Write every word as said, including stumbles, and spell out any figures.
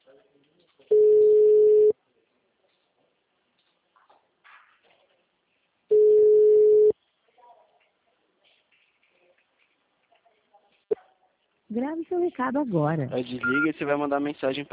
Grave seu recado agora. Aí desliga e você vai mandar mensagem pra